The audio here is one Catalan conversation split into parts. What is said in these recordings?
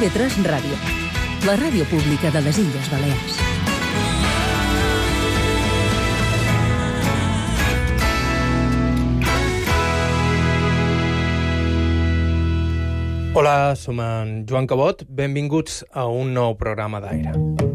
TV3 Ràdio, la ràdio pública de les Illes Balears. Hola, som en Joan Cabot. Benvinguts a un nou programa d'Aire.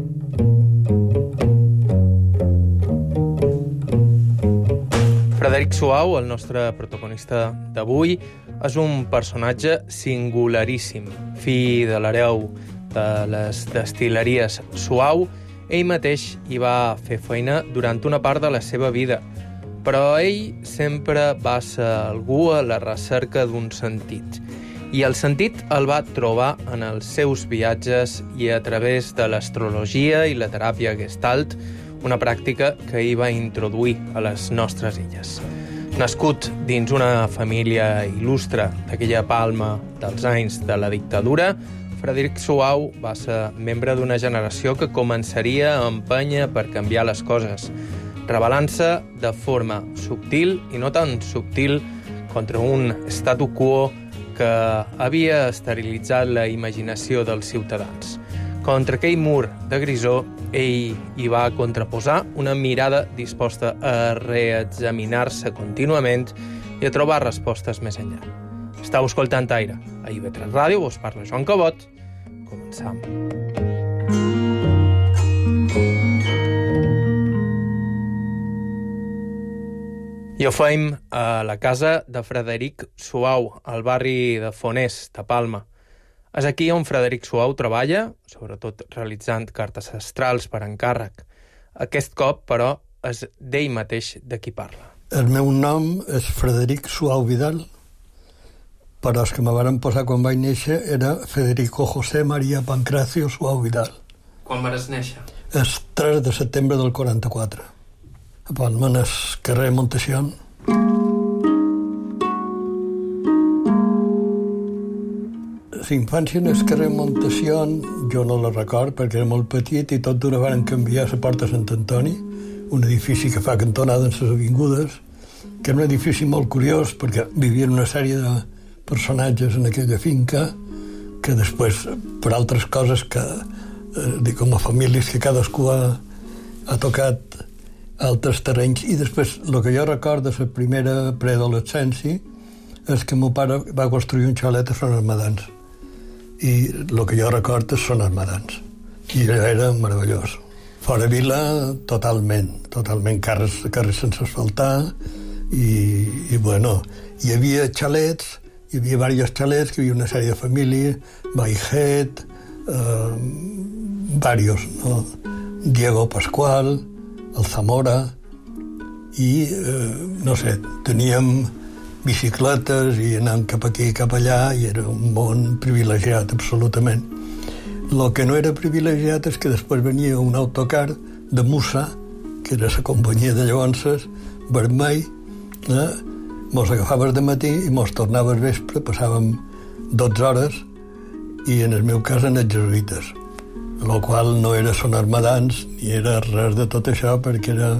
Frederic Suau, el nostre protagonista d'avui, és un personatge singularíssim. Fill de l'hereu de les destil·leries Suau, ell mateix hi va fer feina durant una part de la seva vida, però ell sempre va ser algú a la recerca d'un sentit. I el sentit el va trobar en els seus viatges i a través de l'astrologia i la teràpia Gestalt, una pràctica que ell va introduir a les nostres illes. Nascut dins una família il·lustre d'aquella Palma dels anys de la dictadura, Frederic Suau va ser membre d'una generació que començaria a empènyer per canviar les coses, rebel·lant-se de forma subtil i no tan subtil contra un statu quo que havia esterilitzat la imaginació dels ciutadans. Contra aquell mur de grisó, ell hi va contraposar una mirada disposta a reexaminar-se contínuament i a trobar respostes més enllà. Estau escoltant Aire. A IB3 Ràdio us parla Joan Cabot. Començam. I ho fem a la casa de Frederic Suau, al barri de Fonés, de Palma. És aquí on Frederic Suau treballa, sobretot realitzant cartes astrals per encàrrec. Aquest cop, però, és d'ell mateix de qui parla. El meu nom és Frederic Suau Vidal, però els que me varen posar quan vaig néixer era Federico José María Pancracio Suau Vidal. Quan vas néixer? És 3 de setembre del 44. A Palma, en el carrer Montesión. La infància en el carrer Montesión jo no la record perquè era molt petit i tot d'una van canviar la porta Sant Antoni, un edifici que fa cantonada en les avingudes, que era un edifici molt curiós perquè vivien una sèrie de personatges en aquella finca que després, per altres coses que, com a famílies que cadascú ha tocat altres terrenys, i després el que jo recordo de la primera preadolescència és que el meu pare va construir un xalet a Son Armadans, i el que jo recordo són Armadans, i era meravellós. Fora vila, totalment carrers sense asfaltar, i bueno, hi havia xalets, hi havia diversos xalets, que hi havia una sèrie de famílies, Baiget, varios, no? Diego Pascual, el Zamora, i, no sé, teníem bicicletes i anàvem cap aquí i cap allà, i era un món privilegiat, absolutament. El que no era privilegiat és que després venia un autocar de Musa, que era la companyia de llavors, vermell, mos agafaves de matí i mos tornava al vespre, passàvem 12 hores, i en el meu cas en els jesuïtes, el qual no era Son Armadans ni era res de tot això, perquè era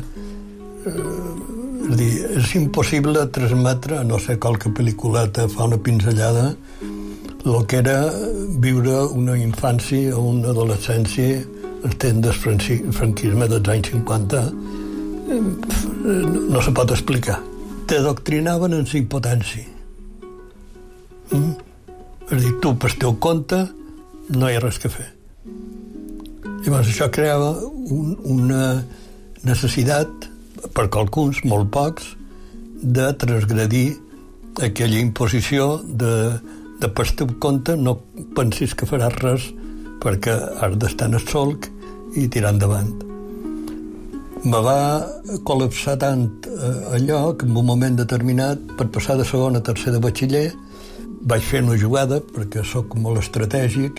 és impossible transmetre, a no ser qualque pel·lículeta fa una pinzellada, el que era viure una infància o una adolescència en temps del franquisme dels anys 50. No se pot explicar. T'adoctrinaven en la impotència. És a dir, tu pel teu compte no hi ha res que fer. Llavors això creava una necessitat, per qualcuns, molt pocs, de transgredir aquella imposició de per teu compte no pensis que faràs res perquè has d'estar en el solc i tirar endavant. Me va col·lapsar tant allò que en un moment determinat, per passar de segon a tercer de batxiller, vaig fer una jugada, perquè sóc molt estratègic,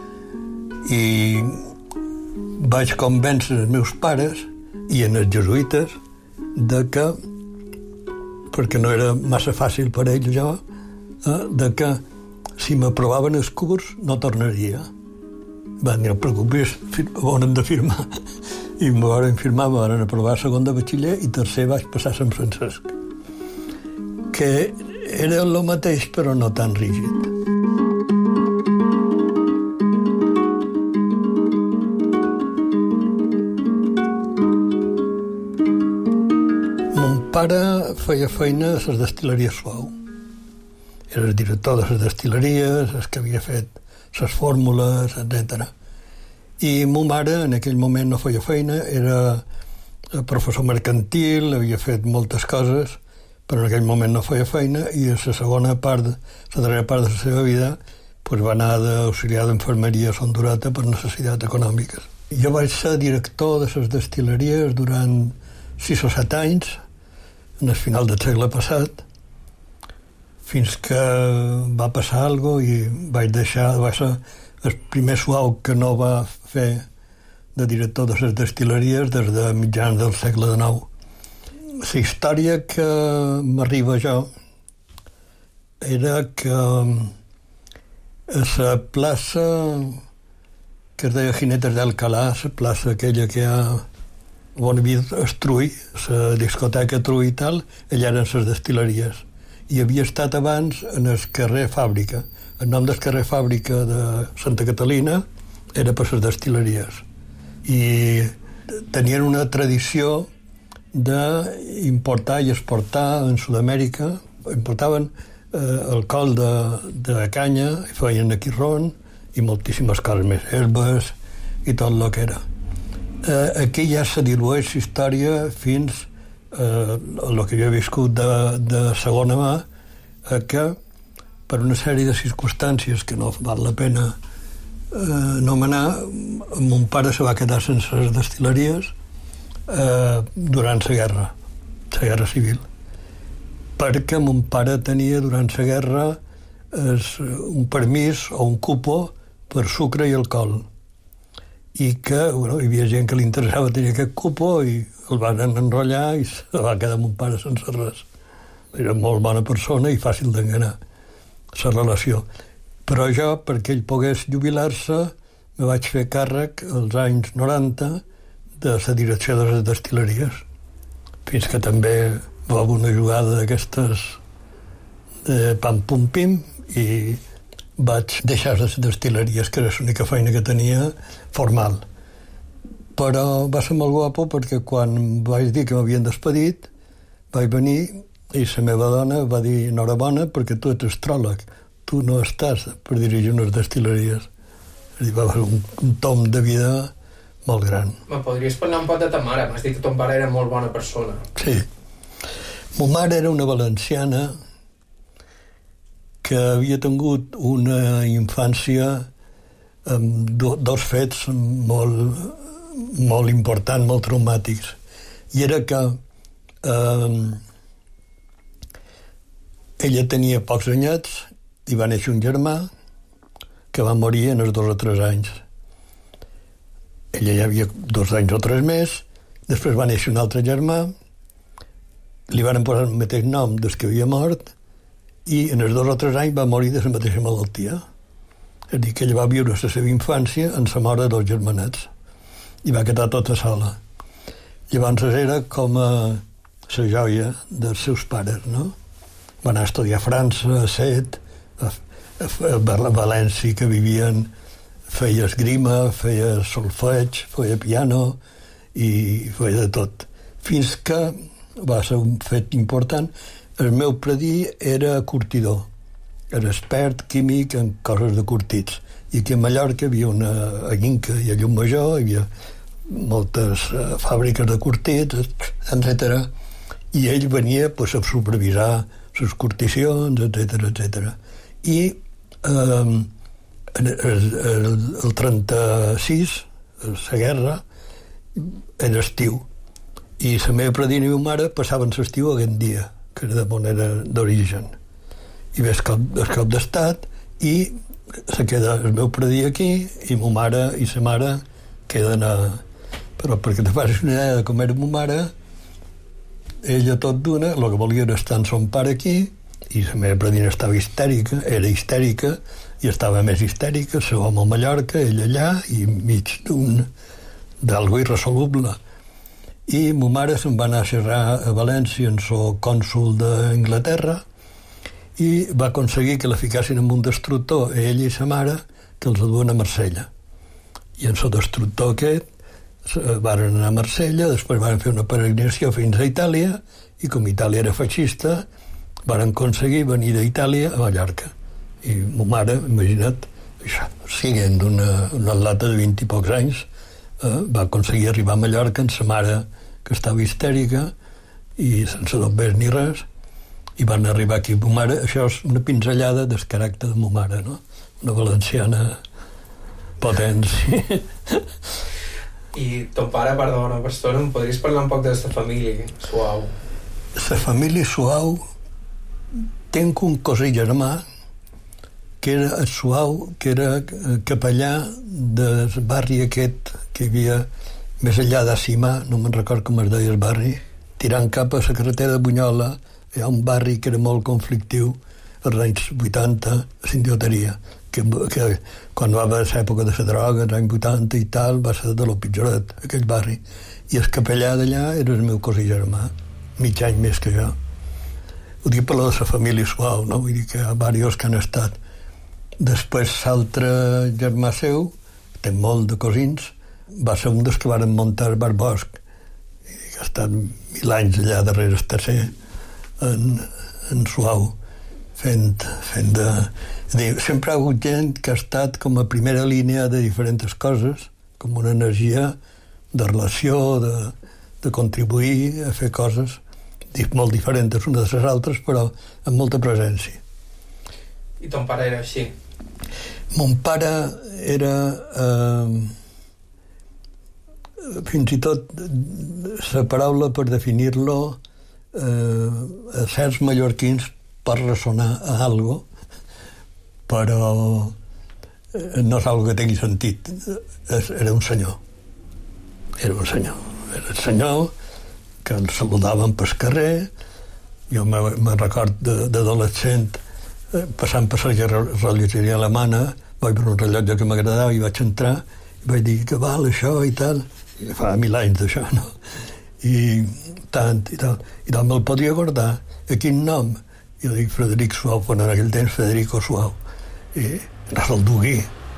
i vaig convèncer els meus pares i en els jesuïtes de que, perquè no era massa fàcil per ells jo, de que si m'aprovaven el curs no tornaria. Va dir, no et preocupis, on de firmar. I me van firmar, me van aprovar segon de batxiller i tercer vaig passar a Sant Francesc. Que era el mateix però no tan rígid. pare feia feina a les destil·leries Suau. Era el director de les destil·leries, el que havia fet les fórmules, etc. I ma mare en aquell moment no feia feina, era professor mercantil, havia fet moltes coses, però en aquell moment no feia feina i a la darrera part de la seva vida va anar d'auxiliar d'enfermeria a Son Durata per necessitats econòmiques. Jo vaig ser director de les destil·leries durant 6 o 7 anys, en el final del segle passat, fins que va passar alguna cosa i va ser el primer Suau que no va fer de director de les destil·leries des de mitjans del segle XIX. La història que m'arriba jo era que a la plaça que es deia Jinetes d'Alcalá, la plaça aquella que hi ha on hi havia el Trull, la discoteca Trull i tal, allà eren les destil·leries. I havia estat abans en el carrer Fàbrica. El nom del carrer Fàbrica de Santa Catalina era per les destil·leries. I tenien una tradició d'importar i exportar en Sud-amèrica. Importaven alcohol de canya, i feien aquí ron i moltíssimes coses més, herbes i tot el que era. Aquí ja se dilueix la història fins el que jo he viscut de segona mà, que per una sèrie de circumstàncies que no val la pena anomenar, mon pare se va quedar sense les destil·leries durant la guerra civil, perquè mon pare tenia durant la guerra un permís o un cupo per sucre i alcohol, i que hi havia gent que li interessava tenir aquest cupo i el van enrotllar i se va quedar mon pare sense res. Era molt bona persona i fàcil d'enganar la relació. Però jo, perquè ell pogués jubilar-se, me vaig fer càrrec als anys 90 de la direcció de les destil·leries, fins que també va haver una jugada d'aquestes de pam-pum-pim i vaig deixar les destil·leries, que era l'única feina que tenia formal. Però va ser molt guapo perquè quan vaig dir que m'havien despedit, vaig venir i la meva dona va dir enhorabona perquè tu ets astròleg, tu no estàs per dirigir unes destil·leries. És a dir, va ser un tom de vida molt gran. Me podries parlar un poc de ta mare? M'has dit que ton pare era molt bona persona. Sí. Ma mare era una valenciana que havia tingut una infància amb dos fets molt importants, molt traumàtics. I era que ella tenia pocs anyets i va néixer un germà que va morir en els 2 o 3 anys. Ella ja havia 2 anys o 3 més, després va néixer un altre germà, li van posar el mateix nom des que havia mort i en els 2 o 3 anys va morir de la mateixa malaltia. És a dir, que ella va viure la seva infància en la mort de 2 germanets i va quedar tota sola. Llavors era com la joia dels seus pares, no? Va anar a estudiar a França, a Set, a València, que vivien, feia esgrima, feia solfeig, feia piano i feia de tot. Fins que va ser un fet important. El meu predí era curtidor, era expert químic en coses de curtits. I aquí a Mallorca hi havia a Inca i a Llucmajor, hi havia moltes fàbriques de curtits, etc. I ell venia a supervisar les curticions, etc. I el 36, la guerra, era estiu. I la meva predina i ma mare passaven l'estiu a Gandia, que era d'on era d'origen. I ve el cop d'estat i se queda el meu predí aquí i ma mare i sa mare queden a... Però perquè te facis una idea de com era ma mare, ella tot d'una, el que volia era estar amb son pare aquí i la meva predina estava histèrica, era histèrica i estava més histèrica, seu home a Mallorca, ella allà i mig d'algo irresoluble. I ma mare se'n va anar a xerrar a València en el cònsol d'Anglaterra i va aconseguir que la ficassin en un destructor a ella i sa mare, que els duen a Marsella. I en el destructor aquest Varen anar a Marsella, després varen fer una peregrinació fins a Itàlia, i com Itàlia era feixista, varen aconseguir venir d'Itàlia a Mallorca. I ma mare, imagina't, això, siguent una lata de 20 i pocs anys, va aconseguir arribar a Mallorca amb sa mare, que estava histèrica, i sense dobbers ni res, i van arribar aquí. Ma mare, això és una pinzellada del caràcter de ma mare, no? Una valenciana potent, sí. I ton pare, perdona, pastor, em podries parlar un poc de la família Suau? La família Suau, tinc un cosí germà que era el Suau, que era capellà del barri aquest que hi havia més enllà d'Acimà, no me'n record com es deia el barri, tirant cap a la carretera de Bunyola. Hi ha un barri que era molt conflictiu als anys 80, a Sindioteria, que quan va haver l'època de la droga, als anys 80 i tal, va ser de lo pitjoret, aquell barri. I el capellà d'allà era el meu cosí germà, mig any més que jo. Ho dic per la de la família Suau, no? Vull dir que hi ha diversos que han estat. Després, l'altre germà seu, té molt de cosins, va ser un dels que varen muntar el Bar Bosc, i ha estat 1000 anys allà darrere el tercer, en Suau, fent de... Sempre ha hagut gent que ha estat com a primera línia de diferents coses, com una energia de relació, de contribuir a fer coses molt diferents unes de les altres, però amb molta presència. I ton pare era així? Mon pare era... fins i tot la paraula per definir-lo a certs mallorquins pot ressonar a algo, però no és algo que tingui sentit. Era un senyor. Era un senyor. Era el senyor que ens saludaven pel carrer. Jo me record d'adolescent passant per la relogeria alemana, vaig veure un rellotge que m'agradava i vaig entrar i vaig dir que val això i tal. I fa 1000 anys d'això, no? I tant, i tal. I tal, me'l podria guardar. A quin nom? Jo dic Frederic Suau, quan en aquell temps Federico Suau. I no se'l dugui.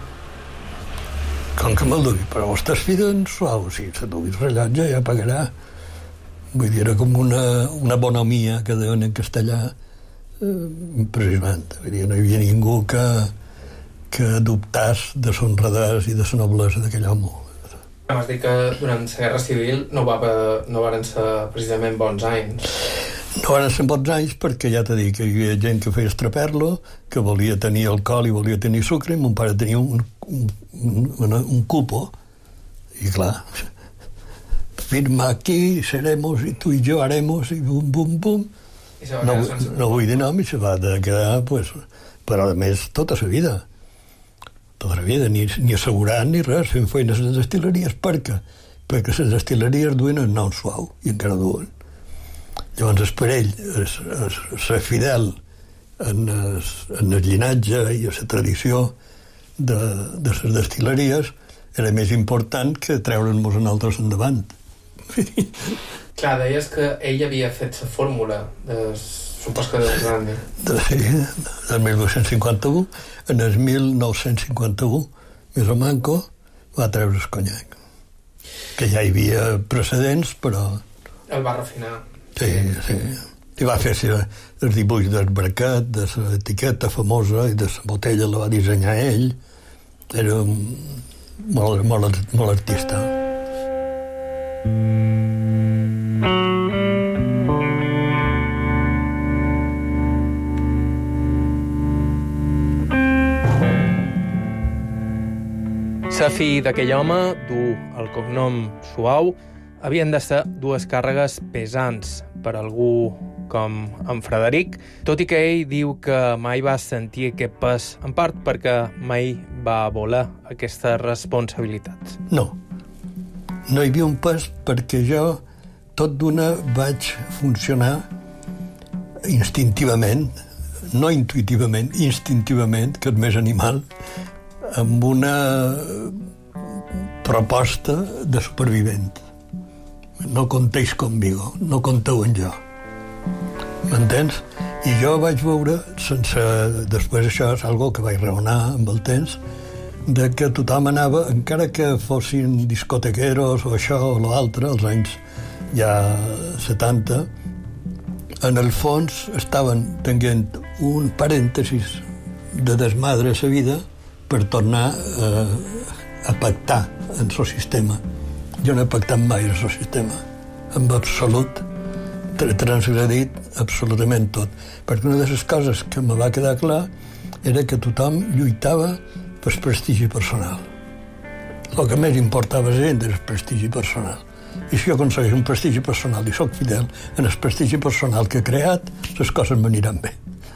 Com que me'l dugui? Però vostè és fill d'en Suau. Si se dugui el rellotge ja pagarà. Vull dir, era com una bonomia que deien en castellà impressionant. Vull dir, no hi havia ningú que dubtàs de son redàs i de la noblesa d'aquell home. M'has dit que durant la Guerra Civil no varen ser precisament bons anys. No van ser bons anys perquè ja t'he dit que hi havia gent que feia estraper-lo, que volia tenir alcohol i volia tenir sucre, i mon pare tenia un cupo, i clar, firma aquí, seremos, i tu i jo haremos, i bum, bum, bum. No vull dir nom, i se va quedar, pues, però a més tota la vida. Tota la vida, ni assegurant ni res, fent feines a les destileries. Per què? Perquè les destileries duen el nom Suau, i encara duen. Llavors, per ell, ser fidel en el llinatge i a la tradició de les destileries era més important que treure'ns a nosaltres endavant. Clar, deies que ell havia fet la fórmula de supos que de Islàndia. Sí, del 1251. En el 1951, més o manco, va treure el conyac. Que ja hi havia precedents, però... El va refinar. Sí, sí. I va fer el dibuix del braquet, de l'etiqueta famosa, i de la botella la va dissenyar ell. Era molt artista. La fi d'aquell home, dur el cognom Suau, havien de ser dues càrregues pesants per algú com en Frederic, tot i que ell diu que mai va sentir aquest pes, en part perquè mai va voler aquestes responsabilitats. No hi havia un pes perquè jo tot d'una vaig funcionar instintivament, no intuïtivament, instintivament, que és més animal, amb una proposta de supervivent. No contéis conmigo, no conteu en jo. M'entens? I jo vaig veure, després això és algo que vaig raonar amb el temps, de que tothom anava, encara que fossin discotequeros o això o l'altre, als anys ja 70, en el fons estaven tenint un parèntesis de desmadre a la vida per tornar a pactar en el sistema. Jo no he pactat mai en el sistema, en absolut, transgredit absolutament tot. Perquè una de les coses que me va quedar clar era que tothom lluitava per prestigi personal. El que més importava a la gent era el prestigi personal. I si jo aconsegueixo un prestigi personal i sóc fidel en el prestigi personal que he creat, les coses m'aniran bé.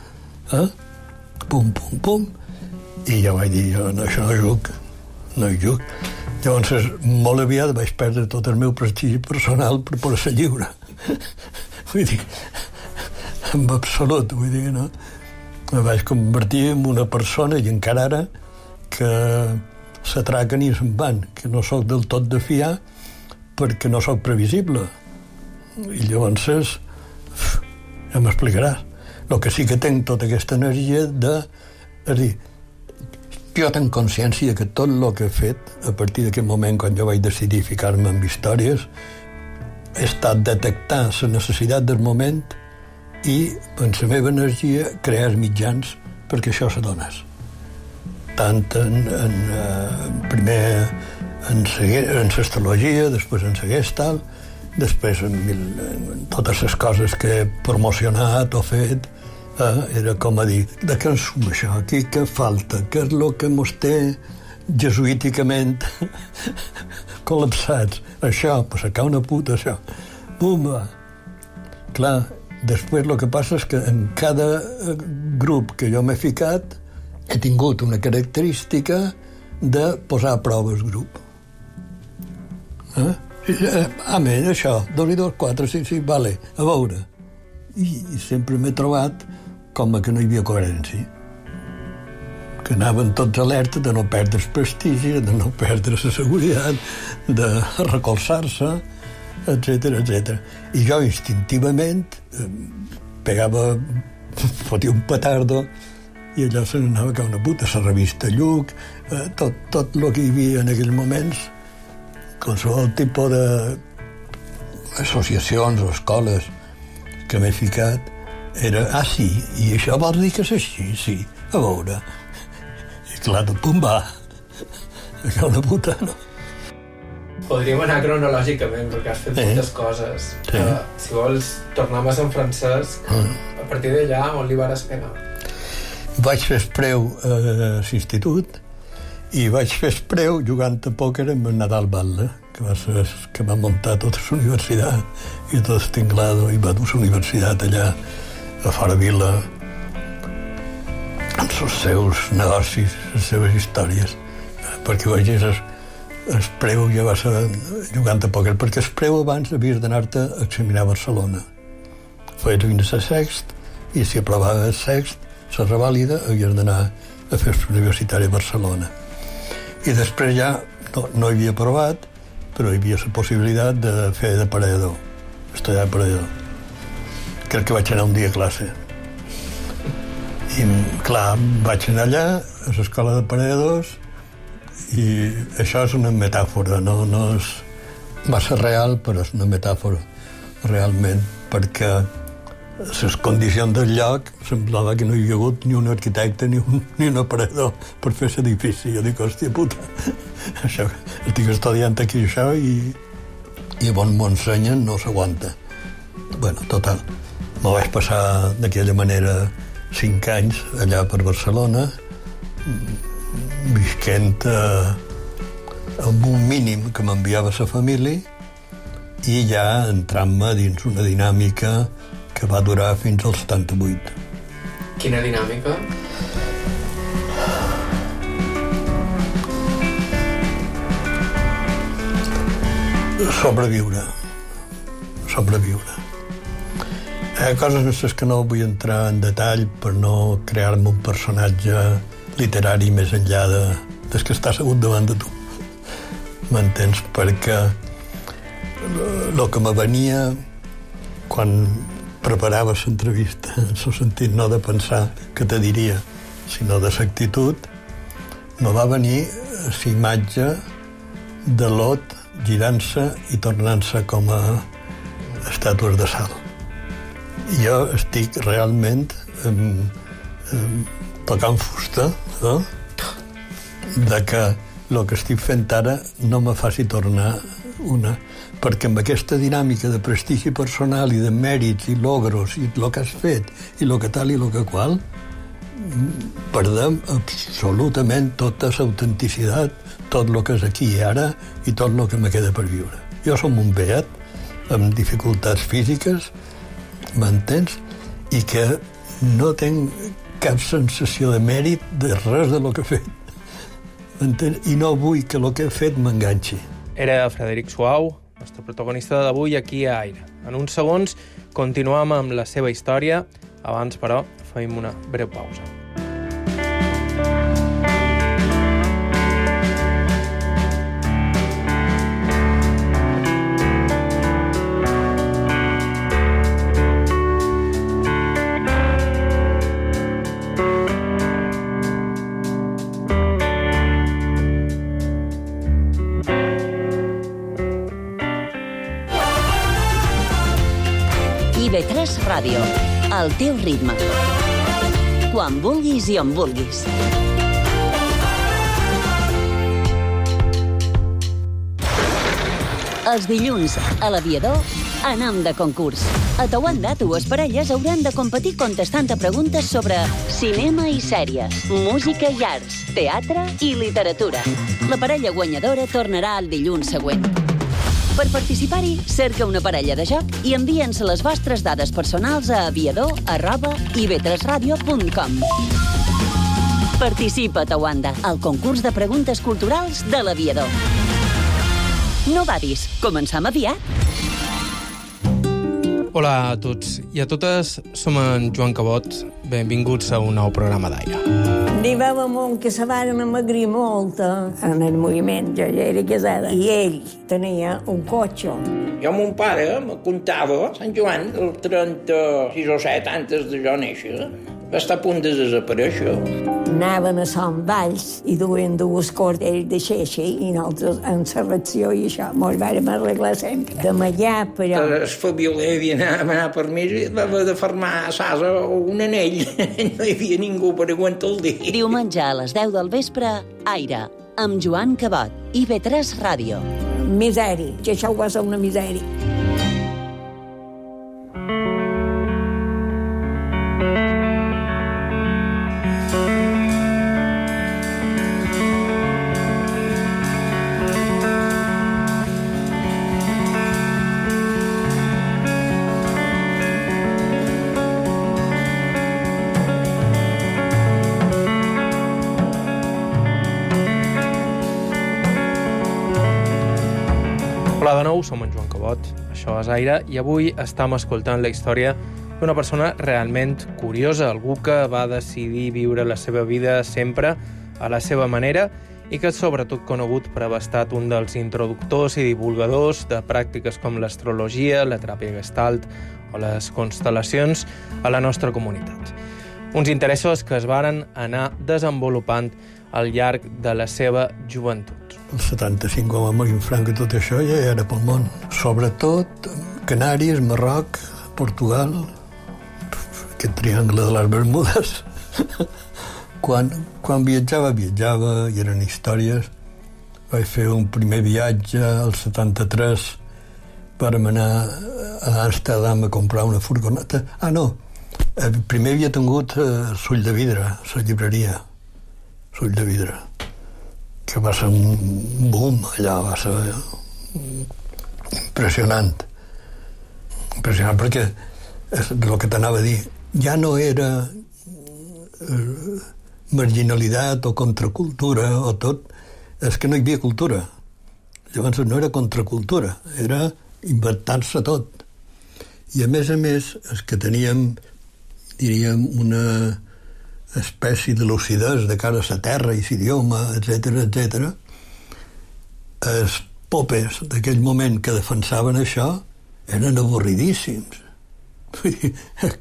Pum, pum, pum. I ja vaig dir, jo això no juc, no hi juc. Llavors, molt aviat vaig perdre tot el meu prestigi personal per poder ser lliure. Vull dir, en absolut, vull dir, no? Me vaig convertir en una persona, i encara ara, que s'atraquen i se'n van, que no sóc del tot de fiar perquè no sóc previsible. I llavors, ja m'explicaràs. El que sí que tinc tota aquesta energia de... És a dir, jo tinc consciència que tot el que he fet, a partir d'aquest moment, quan jo vaig decidir ficar-me en històries, he estat detectar la necessitat del moment i, amb la meva energia, crear els mitjans perquè això se donés. Tant primer en l'astrologia, després en la Gestalt, després en totes les coses que he promocionat o fet, era com a dir, de què ens suma això? Aquí què falta? Què és el que mos té jesuíticament col·lapsats? Això, pues sacar una puta, això. Pumba! Clar, després el que passa és que en cada grup que jo m'he ficat he tingut una característica de posar a prova el grup. Amén, això, 2 i 2, 4, sí, vale, a veure. I sempre m'he trobat com que no hi havia coherència. Que anaven tots alerta de no perdre el prestigi, de no perdre la seguretat, de recolzar-se, etc. I jo instintivament pegava, fotia un petardo i allò se n'anava com una puta, la revista Lluc, tot el que hi havia en aquells moments, qualsevol tipus d'associacions o escoles que m'he ficat, era, sí, i això vol dir que és així, sí, a veure. I clar, pum, va, que una puta, no? Podríem anar cronològicament, perquè has fet moltes coses. Sí. Si vols, tornem a Sant Francesc. A partir d'allà, on li vares pegar? Vaig fer espreu a l'institut i vaig fer espreu jugant a pòquer amb el Nadal Batlle, que va muntar tota la universitat i tot el tinglado, i va dur la universitat allà a fora vila amb els seus negocis, les seves històries, perquè vegis espreu ja va ser jugant a pòquer, perquè espreu abans havies d'anar-te a examinar a Barcelona. Feies fins a sext, i si aprovava el sext, la revàlida, havies d'anar a fer l'universitari a Barcelona. I després ja no hi havia provat, però hi havia la possibilitat de fer d'aparador, estudiar d'aparador. Crec que vaig anar un dia a classe. I, clar, vaig anar allà, a l'escola d'aparadors, i això és una metàfora, no és massa real, però és una metàfora, realment, perquè les condicions del lloc semblava que no hi havia hagut ni un arquitecte ni un operador per fer l'edifici. Jo dic, hòstia puta, això, estic estudiant aquí això i on m'ho ensenyen no s'aguanta. Bueno, total, me vaig passar d'aquella manera 5 anys allà per Barcelona, visquent amb un mínim que m'enviava la família i ja entrant-me dins una dinàmica que va durar fins al 78. Quina dinàmica? Sobreviure. Coses en les que no vull entrar en detall per no crear-me un personatge literari més enllà des que està assegut davant de tu. M'entens? Perquè el que me venia quan preparava l'entrevista, en el sentit no de pensar què te diria, sinó de l'actitud, me va venir la imatge de Lot girant-se i tornant-se com a estàtues de sal. Jo estic realment tocant fusta, de que el que estic fent ara no me faci tornar una, perquè amb aquesta dinàmica de prestigi personal i de mèrits i logros i el que has fet i el que tal i el que qual, perdem absolutament tota l'autenticitat, tot el que és aquí i ara i tot el que me queda per viure. Jo som un beat amb dificultats físiques, m'entens? I que no tinc cap sensació de mèrit de res de lo que he fet. M'entens? I no vull que el que he fet m'enganxi. Era Frederic Suau, nostre protagonista d'avui aquí a Aire. En uns segons continuem amb la seva història. Abans, però, fem una breu pausa. IB3 Ràdio, al teu ritme. Quan vulguis i on vulguis. Els dilluns, a l'Aviador, anem de concurs. A Tawanda, dues parelles hauran de competir contestant a preguntes sobre cinema i sèries, música i arts, teatre i literatura. La parella guanyadora tornarà el dilluns següent. Per participar-hi, cerca una parella de joc i envia'ns les vostres dades personals a aviador@ib3radio.com. Participa a Tawanda, al concurs de preguntes culturals de l'Aviador. No badis, començam aviat. Hola a tots i a totes, som en Joan Cabot. Benvinguts a un nou programa d'Aire. N'hi va un que se van amagrir molt en el moviment. Jo ja era casada i ell tenia un cotxe. Jo, mon pare, me contava, Sant Joan, el 36 o 7, antes de jo néixer, va estar a punt de desaparèixer. Anaven a Sant Valls i duien dues cordes de xeixa i nosaltres en la reacció i això, mos vàrem arreglar sempre. De allà, però... El Fabioler havia anat per mi i va haver de fermar a Sasa un anell. No hi havia ningú per aguantar el dia. Diumenge a les 10 del vespre, Aire, amb Joan Cabot, IB3 Ràdio. Misèria, que això va ser una misèria. Hola de nou, som en Joan Cabot, això és Aire, i avui estem escoltant la història d'una persona realment curiosa, algú que va decidir viure la seva vida sempre a la seva manera i que és sobretot conegut per haver estat un dels introductors i divulgadors de pràctiques com l'astrologia, la teràpia gestalt o les constel·lacions a la nostra comunitat. Uns interessos que es varen anar desenvolupant al llarg de la seva joventut. El 75, quan va morir Franco, tot això ja era pel món. Sobretot Canàries, Marroc, Portugal, aquest triangle de les Bermudes. Quan viatjava, i eren històries. Vaig fer un primer viatge al 73, vàrem anar a Amsterdam a comprar una furgoneta. Primer havia tingut Sull de Vidre, la llibreria. Sull de Vidre, que va ser un boom allà, va ser impressionant. Impressionant perquè és el que t'anava a dir. Ja no era marginalitat o contracultura o tot, és que no hi havia cultura. Llavors no era contracultura, era inventar-se tot. I a més, és que teníem, diríem, una espècie de lucidesa de cara a la terra i l'idioma, etc. Els popes d'aquell moment que defensaven això eren avorridíssims.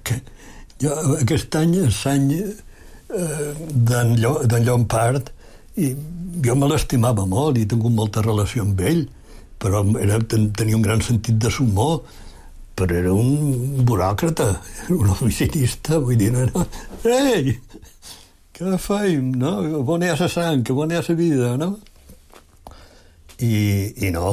Jo, aquest any és l'any d'en Llompart I jo me l'estimava molt i he tingut molta relació amb ell, però tenia un gran sentit de sumor, però era un buròcrata, un oficinista, vull dir, no? Ei, què feim, no? On hi ha la sang, on hi ha la vida, no? I no,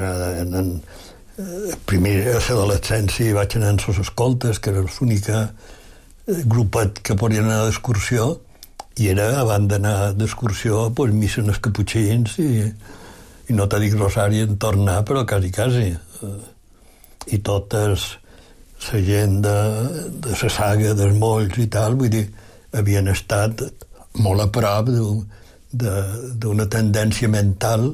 primer a l'adolescència vaig anar en les escoltes, que era l'única grupet que podien anar d'excursió, i era, abans d'anar d'excursió, pues, missa en els caputxins i no t'ha dit rosari en tornar, però quasi. I totes la gent de la saga dels molls i tal, vull dir, havien estat molt a prop d'una tendència mental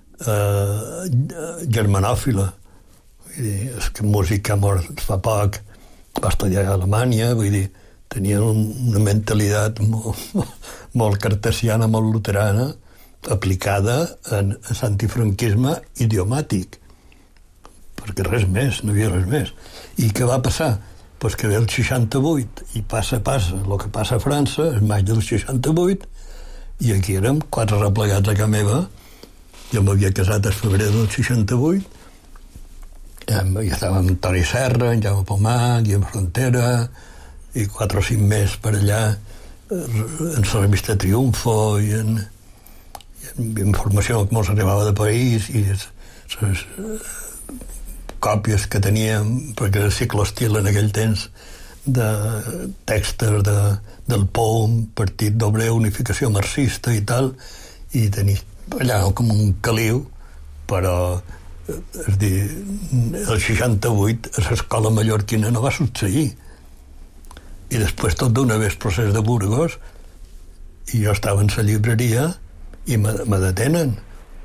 germanòfila. Vull dir, és que músic que ha mort fa poc va estudiar a Alemanya, vull dir, tenien una mentalitat molt cartesiana, molt luterana, aplicada en l'antifranquisme idiomàtic, perquè res més, no hi havia res més. I què va passar? Pues que ve el 68 i passa el que passa a França, el maig del 68, i aquí érem 4 replegats a casa meva. Jo m'havia casat al febrer del 68, i estàvem en Toni Serra, en Jaume Pomar, Guillem Frontera, i 4 o 5 més per allà, en la revista Triunfo, i en informació que ens arribava de país, i les còpies que teníem, perquè era ciclostil en aquell temps, de textos del POUM, Partit d'Obrer, Unificació Marxista i tal, i tenia allà com un caliu, però és dir, el 68 a l'escola mallorquina no va succeir, i després tot d'una vegada procés de Burgos, i jo estava en la llibreria i me detenen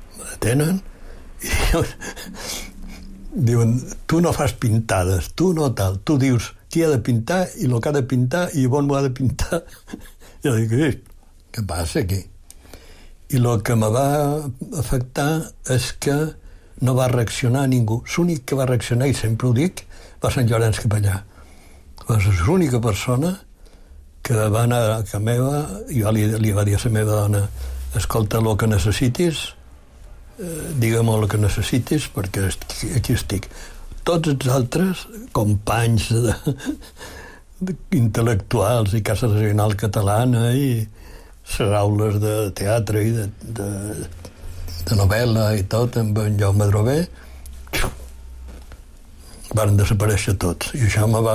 i diuen, tu no fas pintades, tu no tal, tu dius qui ha de pintar i el que ha de pintar i on m'ho ha de pintar. Jo dic, què passa aquí? I el que me va afectar és que no va reaccionar ningú. L'únic que va reaccionar, i sempre ho dic, va ser en Llorenç Capellà. Va ser l'única persona que va anar a casa meva, i jo li va dir a la meva dona, escolta, el que necessitis, digue-m'ho el que necessitis, perquè aquí estic. Tots els altres companys intel·lectuals i Casa Regional Catalana i les aules de teatre i de novel·la i tot, amb en Jaume Drové, van desaparèixer tots. I això me va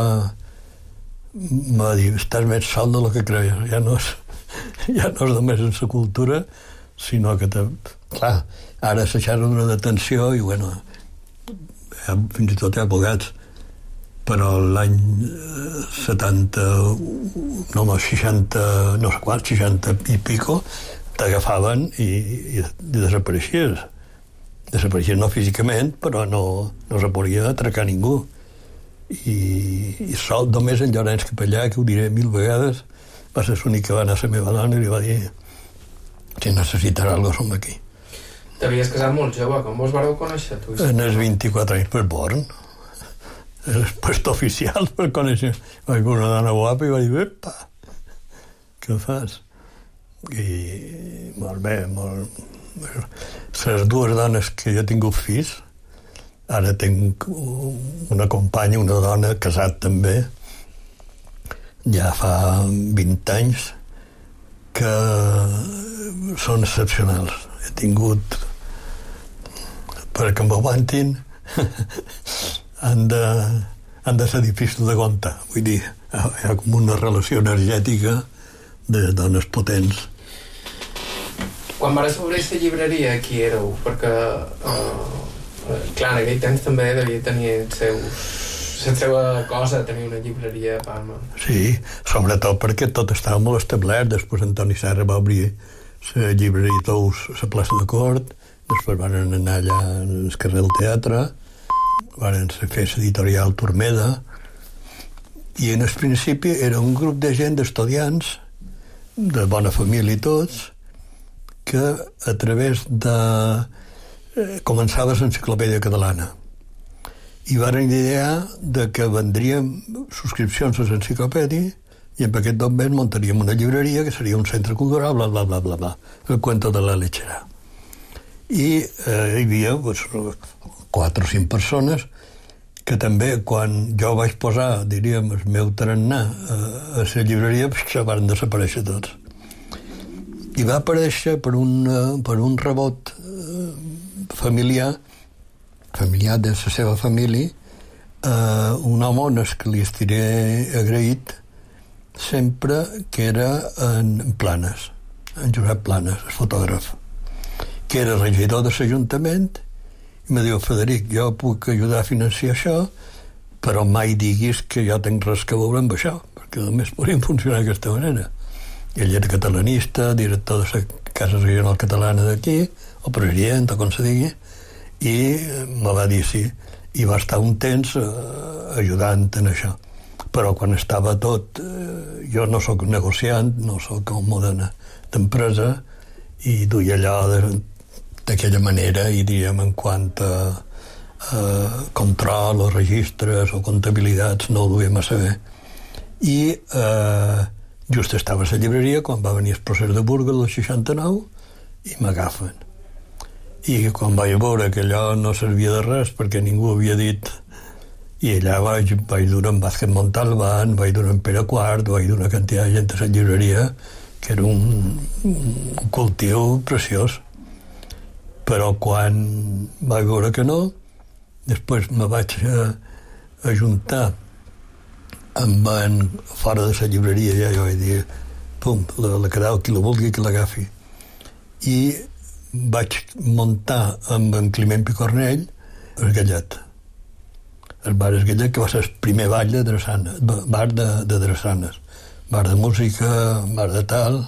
dir, estàs més sol del que creies. Ja no és només en la cultura, sinó que clar, ara s'aixaren una detenció i bueno, fins i tot hi ha abogats, però l'any 70 no, 60 no sé quant, 60 i pico t'agafaven i desapareixies no físicament, però no se podia atracar ningú, i sol només en Llorenç Capellà, que ho diré 1000 vegades, va ser l'únic que va anar a la meva dona i li va dir, si necessitarà alguna cosa, som aquí. T'havies casat molt jove, com vos vareu conèixer? En els 24 anys per Born, el puesto oficial per conèixer. Vaig veure una dona guapa i va dir, epa, què fas? I molt bé, les 2 dones que jo he tingut fills, ara tinc una companya, una dona, casat també, ja fa 20 anys, que són excepcionals. He tingut, perquè m'aguantin, han de ser difícils de comptar. Vull dir, hi ha com una relació energètica de dones potents. Quan varàs obrir aquesta llibreria, qui éreu? Perquè, clar, en aquell temps també devia tenir la seva cosa, tenir una llibreria a Palma. Sí, sobretot perquè tot estava molt establert. Després Antoni Serra va obrir la llibreria Tous a la plaça de Cort, després van anar allà al carrer del Teatre, van fer l'editorial Turmeda, i en el principi era un grup de gent, d'estudiants, de bona família i tots, que a través de... començava l'enciclopèdia catalana. I varen idear de que vendríem subscripcions a l'enciclopèdia i en aquest mes muntaríem una llibreria que seria un centre cultural, bla, bla, bla, bla, bla, el cuento de la lechera. I hi havia 4 o 5 persones que també, quan jo vaig posar, diríem, el meu tarannà a la llibreria, ja van desaparèixer tots. I va aparèixer per un rebot familiar de la seva família, un home on que li estiré agraït sempre, que era en Planes, en Josep Planes, el fotògraf, que era regidor de l'Ajuntament, i me diu: Frederic, jo puc ajudar a financiar això, però mai diguis que jo tinc res que veure amb això, perquè només podríem funcionar d'aquesta manera. Ell era catalanista, director de la Casa Regional Catalana d'aquí, o president, o com se digui, i me va dir sí. I va estar un temps ajudant en això. Però quan estava tot... jo no sóc negociant, no sóc un model d'empresa, i duia allò d'aquella manera, i diríem, en quant a control o registres o comptabilitats, no ho duia massa bé. I just estava a la llibreria quan va venir el procés de Burgos del 69 i m'agafen. I quan vaig veure que allò no servia de res perquè ningú havia dit, i allà vaig dur en Vázquez Montalbán, vaig dur en Pere Quart, vaig dur una quantitat de gent a la llibreria, que era un cultiu preciós. Però quan vaig veure que no, després me vaig ajuntar amb fora de la llibreria, ja jo vaig dir, pum, la quedau, qui la vulgui, que l'agafi. I vaig muntar amb en Climent Picornell el Gallet. El bar El Gallet, que va ser el primer bar de Drassanes, bar de Drassanes. Bar de música, bar de tal,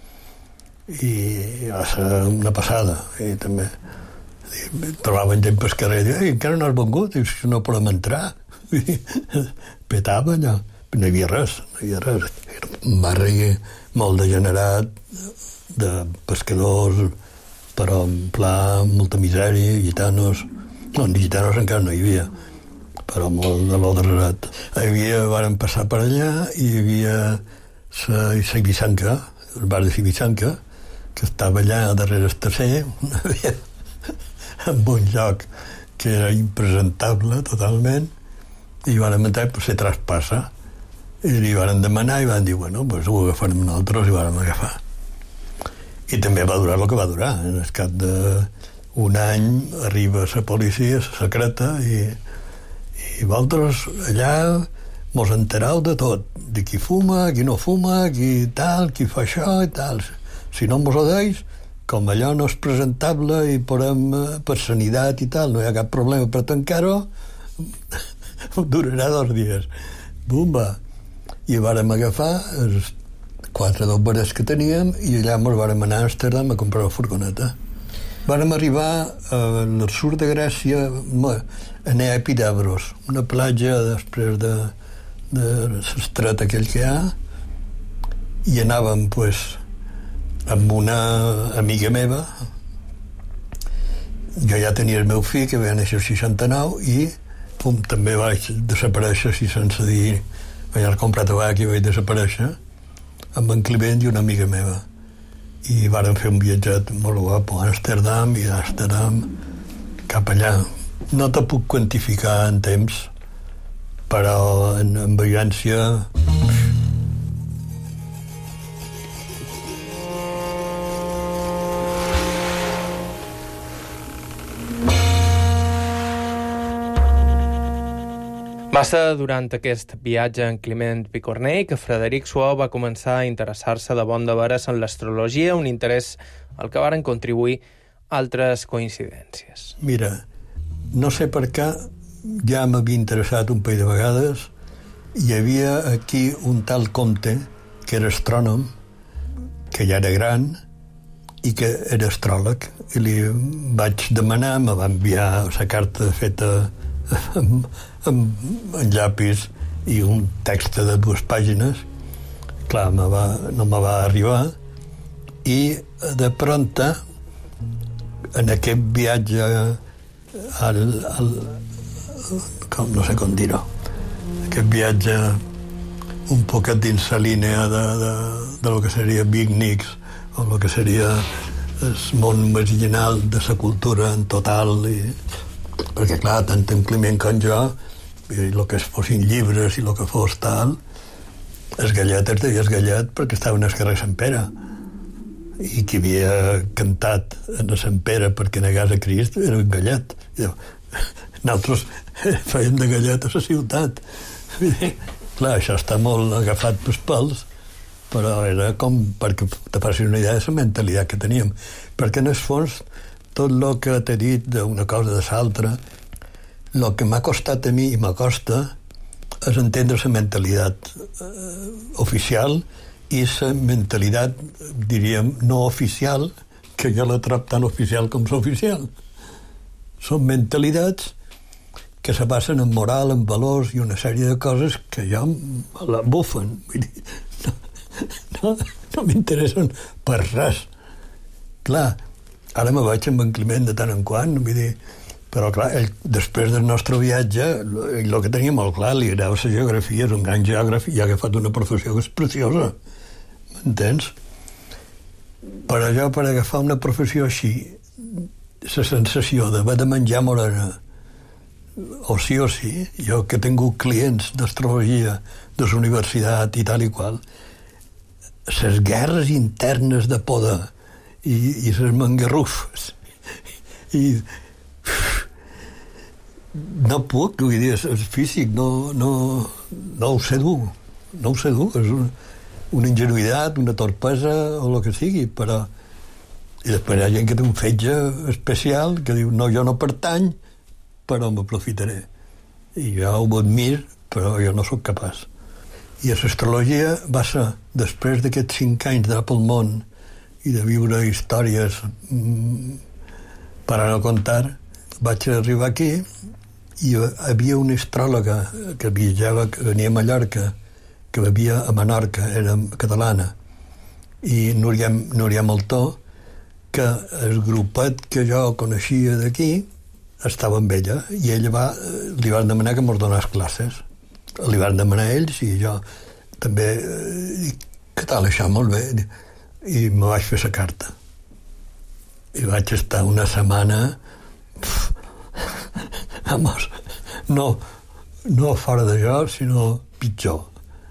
i va ser una passada. I també trobaven gent pel carrer i deia: encara no has vengut, i no podem entrar. Petava allò, no hi havia res. Era un barri molt degenerat, de pescadors, però en pla molta misèria, gitanos. No, ni gitanos encara no hi havia, però molt de l'odrerat. Vàrem passar per allà i hi havia la Ibisanca, el bar de Ibisanca, que estava allà darrere el tercer, en un lloc que era impresentable totalment, i van entrar per ser traspassa. I li van demanar i van dir, bueno, pues ho agafarem nosaltres, i vam agafar. I també va durar el que va durar. En el cap d'un any arriba la policia, la secreta, i vosaltres allà mos enterau de tot, de qui fuma, qui no fuma, qui tal, qui fa això i tal. Si no mos ho deis, com allò no és presentable i podem, per sanitat i tal, no hi ha cap problema per tancar-ho, durarà 2 dies. Bumba! I vàrem agafar els 4 dobbers que teníem i allà ens vàrem anar a Amsterdam a comprar una furgoneta. Vàrem arribar al sud de Grècia, a Epidavros, una platja després de l'estret aquell que hi ha, i anàvem, pues, amb una amiga meva. Jo ja tenia el meu fill, que va néixer el 69, i pum, també vaig desaparèixer, si sense dir, vaig anar a comprar tabac i vaig desaparèixer, amb en Climent i una amiga meva. I vàrem fer un viatget molt guapo a Amsterdam, i d'Amsterdam cap allà. No te puc quantificar en temps, però en vivència... Va ser durant aquest viatge en Climent Picornell que Frederic Suau va començar a interessar-se de bon de veres en l'astrologia, un interès al que varen contribuir altres coincidències. Mira, no sé per què ja m'havia interessat un parell de vegades. Hi havia aquí un tal comte que era astrònom, que ja era gran i que era astròleg, i li vaig demanar, me va enviar la carta feta amb llapis i un text de 2 pàgines. Clar, no me va arribar, i de pronta, en aquest viatge no sé com dir-ho, aquest viatge un poquet dins la línia de lo que seria Big Nicks, o lo que seria el món marginal de la cultura en total, perquè clar, tant en Climent com jo, i el que fossin llibres i el que fos tal, el gallet es deia el gallet perquè estava en el carrer Sant Pere, i qui havia cantat a Sant Pere perquè negàs a Crist era un gallet. Nosaltres fèiem de gallet a la ciutat. Clar, això està molt agafat pels pèls, però era com perquè te facis una idea de la mentalitat que teníem. Perquè en el fons tot el que t'he dit d'una cosa de l'altra, el que m'ha costat a mi i m'acosta és entendre la mentalitat oficial i la mentalitat, diríem, no oficial, que jo la trobo tan oficial com l'oficial. Són mentalitats que se basen en moral, en valors i una sèrie de coses que jo me la bufen. Vull dir, no m'interessen per res. Clar, ara me vaig amb en Climent de tant en quant, vull dir, però clar, després del nostre viatge, el que tenia molt clar, li agradava la geografia, és un gran geògraf i ha agafat una professió que és preciosa. M'entens? Però jo, per agafar una professió així, la sensació d'haver de menjar morena, o sí, jo que he tingut clients d'astrologia de la universitat i tal i qual, les guerres internes de poder i les mangarrufes i no puc, vull dir, és físic, no ho sé dur, és una ingenuïtat, una torpesa o el que sigui, però i després hi ha gent que té un fetge especial que diu, no, jo no pertany però m'aprofitaré i jo ho admir, però jo no sóc capaç. I l'astrologia va ser, després d'aquests 5 anys d'anar pel món i de viure històries per a no contar, vaig arribar aquí i hi havia una astròloga que viatjava, que venia a Mallorca, que vivia a Menorca, era catalana, i Núria Maltó, que el grupet que jo coneixia d'aquí estava amb ella, i ella li van demanar que mos donés classes. Li van demanar ells, i jo també què tal això? Molt bé. I me vaig fer la carta. I vaig estar una setmana vamos, no fora de jo, sinó pitjor.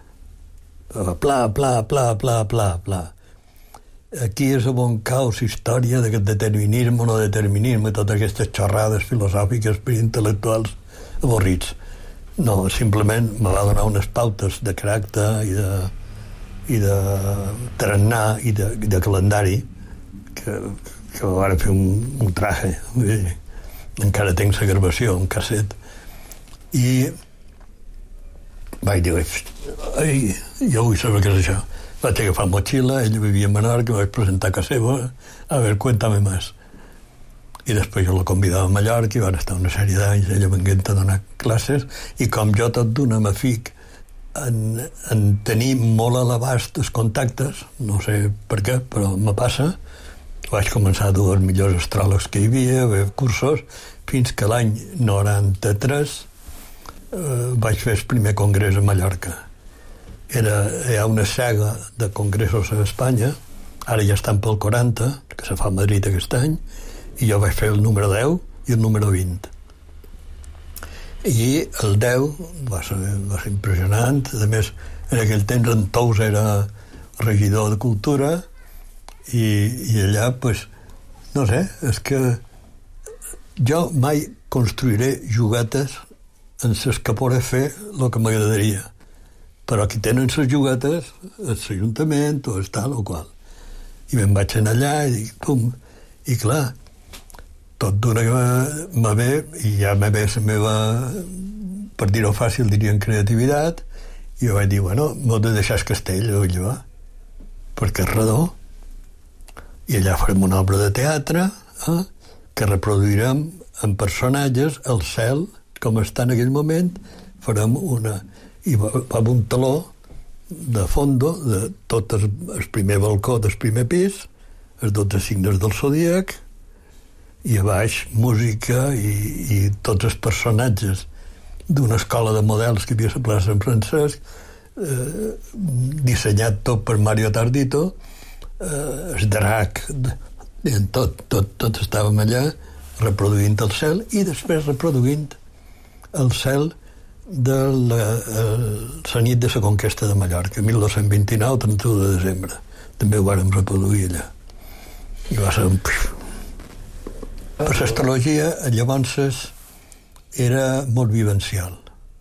Pla. Aquí és on cau la història d'aquest determinisme o no determinisme, totes aquestes xorrades filosòfiques per intel·lectuals avorrits. No, simplement me va donar unes pautes de caràcter i de tarannà i de calendari que me van fer un traje. Encara tinc la gravació, un casset. I vaig dir, jo vull saber què és això. Vaig agafar motxilla, ella vivia a Menorca, vaig presentar a casa seva, a veure, cuéntame más. I després jo la convidava a Mallorca i van estar una sèrie d'anys ella venint a donar classes, i com jo tot d'una me fic en tenir molt a l'abast els contactes, no sé per què, però me passa, vaig començar a dur els millors astròlegs que hi havia, a veure cursos, fins que l'any 93 vaig fer el primer congrés a Mallorca. Hi ha una saga de congressos a Espanya, ara ja estan pel 40, que se fa a Madrid aquest any, i jo vaig fer el número 10 i el número 20. I el 10 va ser impressionant. A més, en aquell temps en Tous era regidor de Cultura i allà, pues, no sé, és que jo mai construiré juguetes en les que podré fer el que m'agradaria. Però aquí tenen les juguetes, l'Ajuntament o el tal o qual. I me'n vaig anar allà i dic, pum, i clar, tot d'una que me ve, i ja me ve la meva, per dir-ho fàcil, dirien creativitat, i jo vaig dir, bueno, m'ho de deixar el castell, ho vull llevar, perquè és redó, i allà farem una obra de teatre, que reproduirem en personatges el cel, com està en aquell moment, farem una... i va amb un taló de fondo de tot el primer balcó del primer pis, els 12 signes del zodíac, i a baix música i tots els personatges d'una escola de models que hi havia a la plaça Sant Francesc, dissenyat tot per Mario Tardito, el drac, tot estàvem allà reproduint el cel i després reproduint el cel de la nit de la conquesta de Mallorca, 1229, 31 de desembre. També ho vàrem reproduir allà. I va ser un... Per l'astrologia, llavors, era molt vivencial.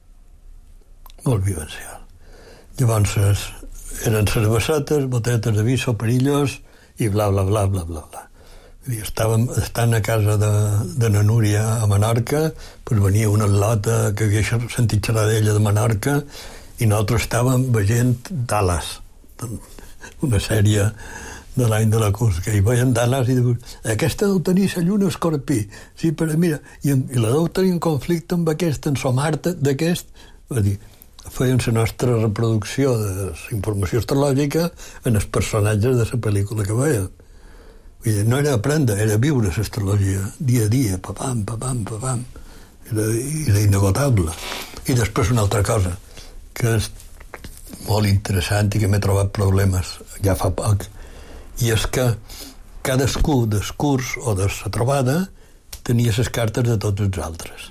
Molt vivencial. Llavors, eren cervesetes, botetes de vi, soperillos i bla, bla, bla, bla, bla, bla. Estàvem estant a casa de na Núria a Menorca, pues venia una lota que havia sentit xerrar d'ella de Menorca i nosaltres estàvem veient Dallas, una sèrie de l'any de la Cusca, i veiem Dallas i diuen, aquesta deu tenir la lluna escorpí, sí, però mira, i la deu tenir un conflicte amb aquesta, en so Marta, d'aquest, va dir, feien la nostra reproducció de la informació astrològica en els personatges de la pel·lícula que veien. No era aprendre, era viure l'astrologia, dia a dia, papam, papam, papam. Era inagotable. I després una altra cosa, que és molt interessant i que m'he trobat problemes ja fa poc, i és que cadascú del curs o de la trobada tenia les cartes de tots els altres.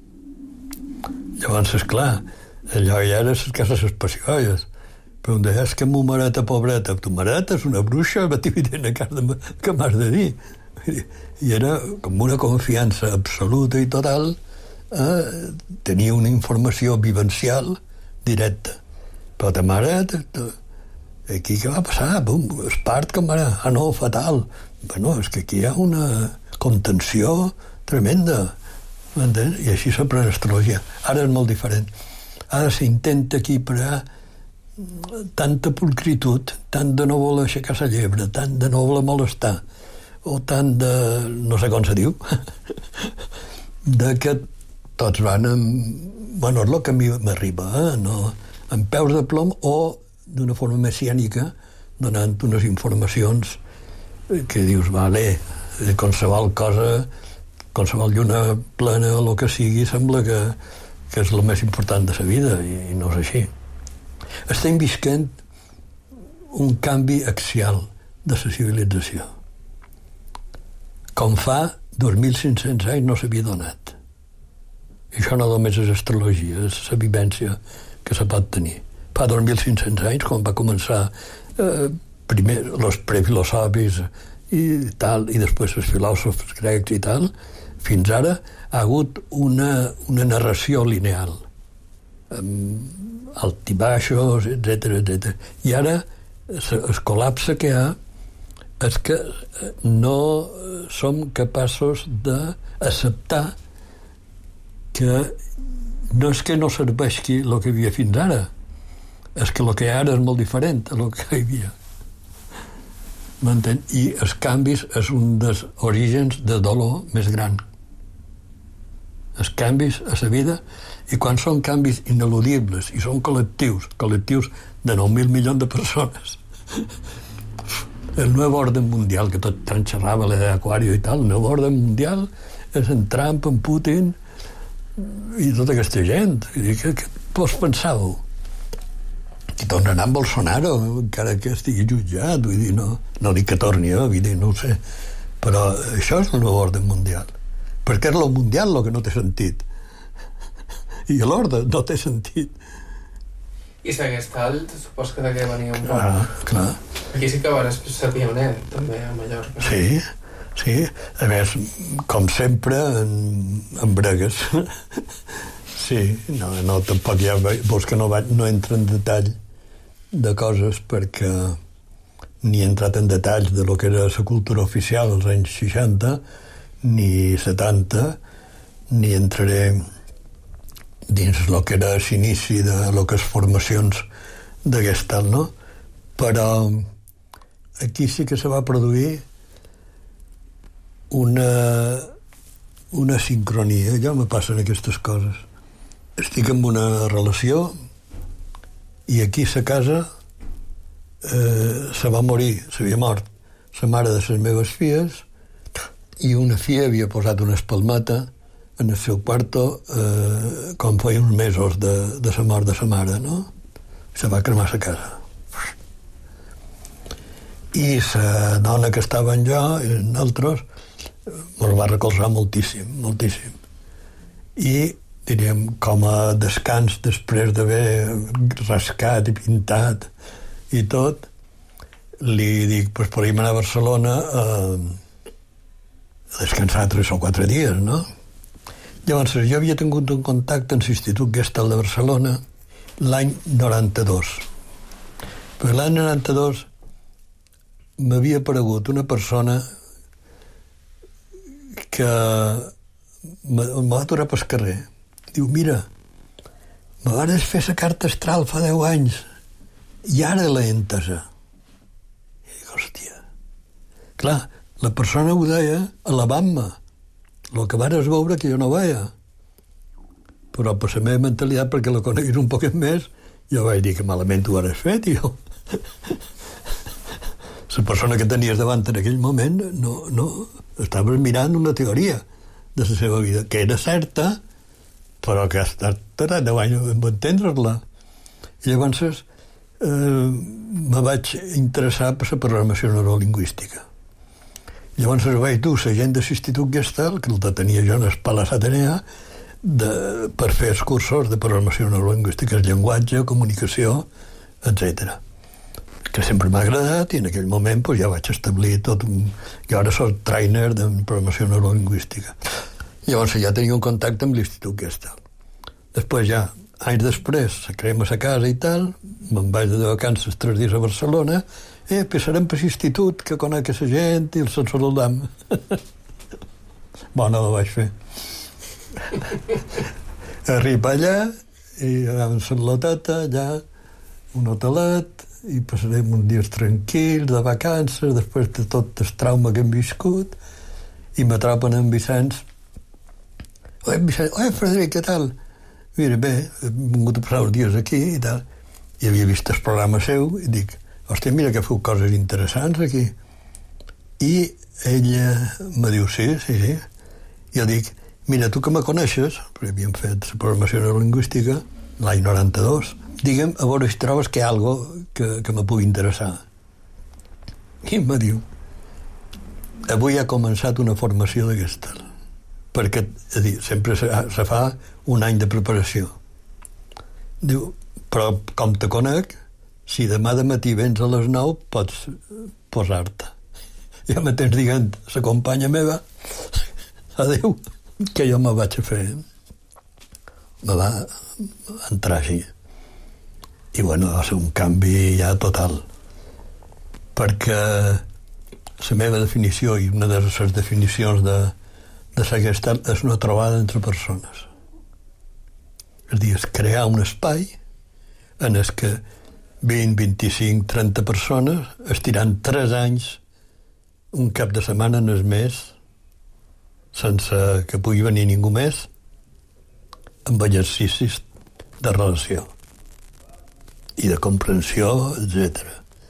Llavors, esclar, allò ja era les cases especials. Però em deia, és que mo mareta, pobreta, tu mareta és una bruixa, va t'hi a casa que m'has de dir. I era com una confiança absoluta i total a tenir una informació vivencial directa. Però ta mare, aquí què va passar? Bum, es part com ara, no, fatal. Bueno, és que aquí hi ha una contenció tremenda. M'entens? I així s'aprèn astrologia. Ara és molt diferent. Ara s'intenta equiparar tanta pulcritud, tant de no voler aixecar la llebre, tant de no voler molestar, o tant de... no sé com se diu, de que tots van amb... Bueno, és el que a mi m'arriba, no? Amb peus de plom o d'una forma messiànica, donant unes informacions que dius, vale, qualsevol cosa, qualsevol lluna plena o el que sigui, sembla que és el més important de la vida, i no és així. Estem visquent un canvi axial de la civilització. Com fa 2.500 anys no s'havia donat. I això no només és astrologia, és la vivència que se pot tenir. Fa 2.500 anys, quan va començar primer els prefilosòfics i tal, i després els filòsofs grecs i tal, fins ara ha hagut una narració lineal, amb altibaixos, etc. I ara el col·lapse que hi ha és que no som capaços d'acceptar que no és que no serveixi el que hi havia fins ara, és que el que hi ha ara és molt diferent del que hi havia. M'entén? I els canvis és un dels orígens de dolor més gran. Els canvis a la vida, i quan són canvis ineludibles i són col·lectius de 9.000 milions de persones. El nou orden mundial, que tot tant xerrava l'Aquario i tal, el nou orden mundial és en Trump, en Putin i tota aquesta gent. Què vos pensàveu? Que tornarà amb Bolsonaro, encara que estigui jutjat, vull dir, no dic que torni, vull dir, no ho sé, però això és el nou orden mundial, perquè és el mundial el que no té sentit, i l'ordre no té sentit. I s'hagués alt, supos que d'aquí venia un poc. Clar. Aquí sí que vas ser pioner, també, a Mallorca. Sí, a més, com sempre, en bregues. Sí, no, tampoc ja veus que no entra en detall de coses, perquè ni he entrat en detalls de lo que era la cultura oficial als anys 60 ni 70, ni entraré dins el que era l'inici de lo que és formacions d'aquest tal, no? Però aquí sí que se va produir una sincronia. Ja me passen aquestes coses. Estic en una relació i aquí a casa se va morir, s'havia mort la mare de les meves filles, i una filla havia posat una espalmata en el seu quarto com feia uns mesos de la mort de la mare, no? se va cremar la casa. I la dona que estava en jo i nosaltres ens va recolzar moltíssim, moltíssim. I, diríem, com a descans després d'haver rascat i pintat i tot, li dic, pues podríem anar a Barcelona a descansar 3 o 4 dies, no? Llavors, jo havia tingut un contacte amb l'Institut Gestalt de Barcelona l'any 92. Però l'any 92 m'havia aparegut una persona que me va aturar pel carrer. Diu, mira, me vares fer la carta astral fa 10 anys i ara l'he entesa. I dic, hòstia. Clar, la persona ho deia alabant-me. El que vares veure que jo no veia. Però per la meva mentalitat, perquè la coneguis un poquet més, jo vaig dir que malament ho hagués fet, tio. La persona que tenies davant en aquell moment no estaves mirant una teoria de la seva vida, que era certa, però que ha estat 10 anys en entendre-la. I llavors me vaig interessar per la programació neurolingüística. Llavors vaig dur la gent de l'Institut Gestalt, que el tenia jo en el Palace Atenea, per fer els cursos de programació neurolingüística, llenguatge, comunicació, etc. Que sempre m'ha agradat, i en aquell moment pues, ja vaig establir tot un... Jo ara soc trainer de programació neurolingüística. Llavors ja tenia un contacte amb l'Institut Gestalt. Després ja, anys després, se crema a casa i tal, me'n vaig de vacances 3 dies a Barcelona, passarem per l'institut, que conec la gent, i el saludam. Bona la vaig fer. Arriba allà, i agafem l'hoteleta, allà, un hotelet, i passarem uns dies tranquils, de vacances, després de tot el trauma que hem viscut, i m'atrapen en Vicenç. Frederic, què tal? Mira, bé, he vingut a passar uns dies aquí i tal. I havia vist el programa seu i dic, hòstia, mira que feu coses interessants aquí. I ella me diu, sí. I jo dic, mira, tu que me coneixes, perquè havíem fet la programació neurolingüística l'any 92, digue'm, a veure si trobes que hi ha alguna que me pugui interessar. I me diu, avui ha començat una formació de Gestalt, perquè, és a dir, sempre se fa un any de preparació. Diu, però com te conec, si demà de matí vens a les 9, pots posar-te. Ja me tens dient, la companya meva, adéu, que jo me vaig a fer. Me va entrar així. I bueno, va ser un canvi ja total. Perquè la meva definició, i una de les definicions de la Gestalt, és una trobada entre persones. És a dir, és crear un espai en el que 20, 25, 30 persones estirant 3 anys, un cap de setmana en el mes, sense que pugui venir ningú més, amb exercicis de relació i de comprensió, etc.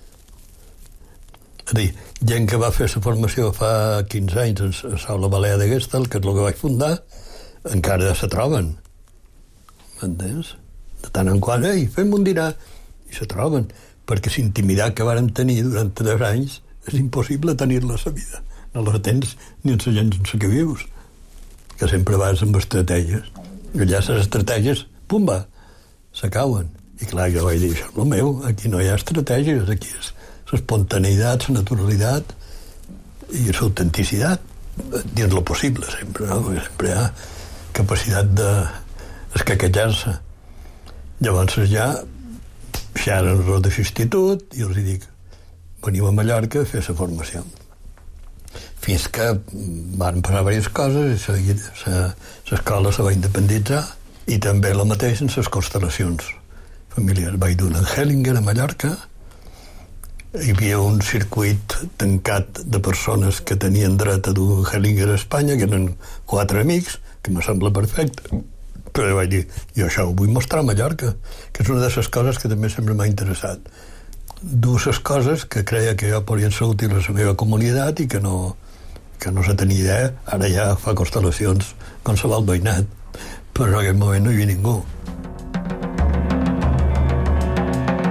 És a dir, gent que va fer la formació fa 15 anys a Saula Balea de Gestalt, que és el que vaig fundar, encara se troben. M'entens? De tant en quant, fem un dinar, i se troben, perquè la intimitat que vàrem tenir durant 3 anys és impossible tenir-la a la vida. No la tens ni en la gent en la que vius, que sempre vas amb estratègies. I allà les estratègies, pumba, s'acaben. I clar, jo vaig dir, això és el meu, aquí no hi ha estratègies, aquí és l'espontaneïtat, la naturalitat i l'autenticitat, dins lo possible, sempre, no? Perquè sempre hi ha capacitat d'escaquejar-se. Llavors ja xerren els de l'institut i els dic, veniu a Mallorca a fer la formació. Fins que van passar diverses coses i l'escola se va independitzar i també el mateix en les constel·lacions familiars. Vaig dur a Hellinger, a Mallorca, hi havia un circuit tancat de persones que tenien dret a dur Hellinger a Espanya, que eren 4 amics, que me sembla perfecte, però vaig dir, jo això ho vull mostrar a Mallorca, que és una de les coses que també sempre m'ha interessat. Dur les coses que creia que jo podien ser útils a la meva comunitat i que no se tenia idea. Ara ja fa constel·lacions qualsevol veïnat, però en aquell moment no hi havia ningú.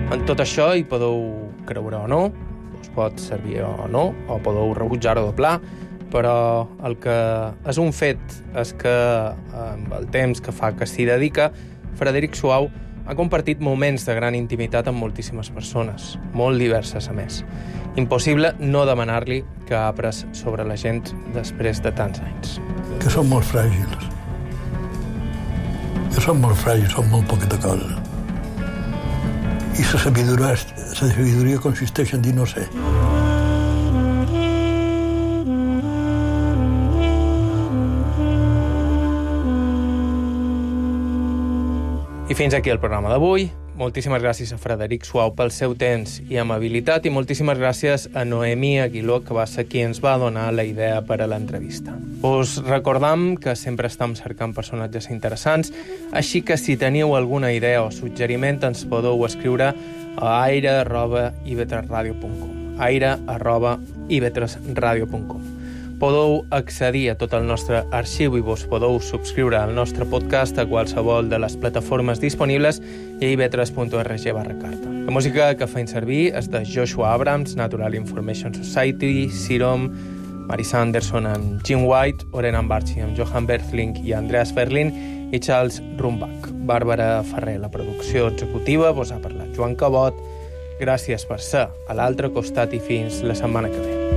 En tot això hi podeu creure o no, us pot servir o no, o podeu rebutjar-ho de pla, però el que és un fet és que, amb el temps que fa que s'hi dedica, Frederic Suau ha compartit moments de gran intimitat amb moltíssimes persones, molt diverses a més. Impossible no demanar-li que ha après sobre la gent després de tants anys. Que són molt fràgils. Que són molt fràgils, són molt poqueta cosa. I la sabidoria consisteix en dir no sé. I fins aquí el programa d'avui. Moltíssimes gràcies a Frederic Suau pel seu temps i amabilitat i moltíssimes gràcies a Noemí Aguiló, que va ser qui ens va donar la idea per a l'entrevista. Us recordam que sempre estem cercant personatges interessants, així que si teniu alguna idea o suggeriment ens podeu escriure a aire@ivetresradio.com aire@ivetresradio.com. Podeu accedir a tot el nostre arxiu i vos podeu subscriure al nostre podcast a qualsevol de les plataformes disponibles i a ivetres.org/carta. La música que feim servir és de Joshua Abrams, Natural Information Society, Serum, Marisa Anderson amb Jim White, Oren Barchi amb Johan Berthling i Andreas Ferlin i Charles Rumbach. Bàrbara Ferrer, la producció executiva, vos ha parlat Joan Cabot. Gràcies per ser a l'altre costat i fins la setmana que ve.